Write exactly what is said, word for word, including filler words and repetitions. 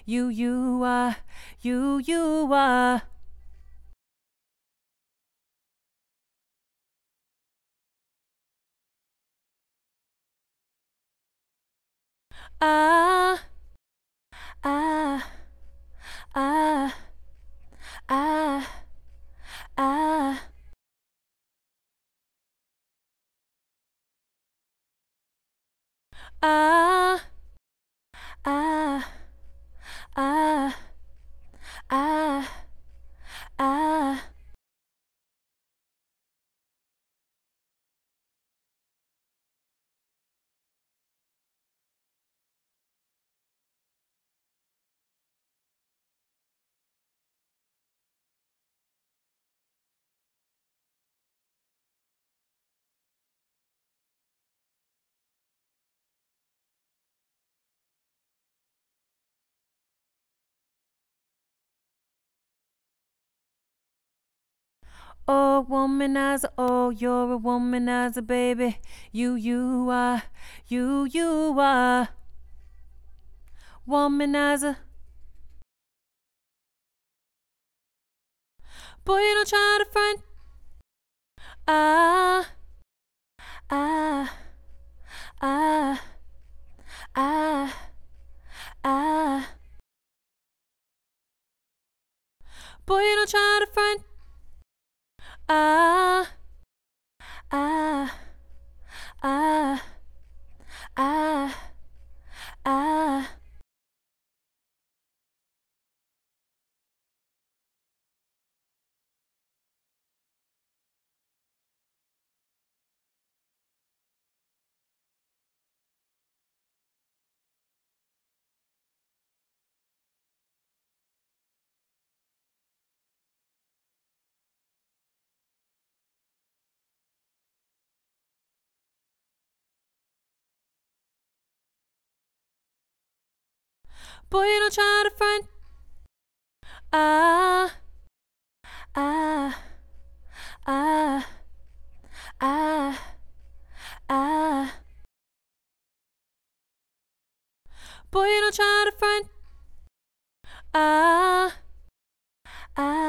you, you are, you, you are. Ah, ah, ah, ah, ah. Ah, ah, ah, ah, ah. Oh, womanizer, oh, you're a womanizer, baby. You, you are, you, you are. Womanizer. Boy, you don't try to front. Ah, ah, ah, ah, ah. Boy, you don't try to front. Ah, ah, ah, ah, ah. Boy, you don't try to front. Ah, ah, ah, ah, ah. Boy, you don't try to front. Ah, ah.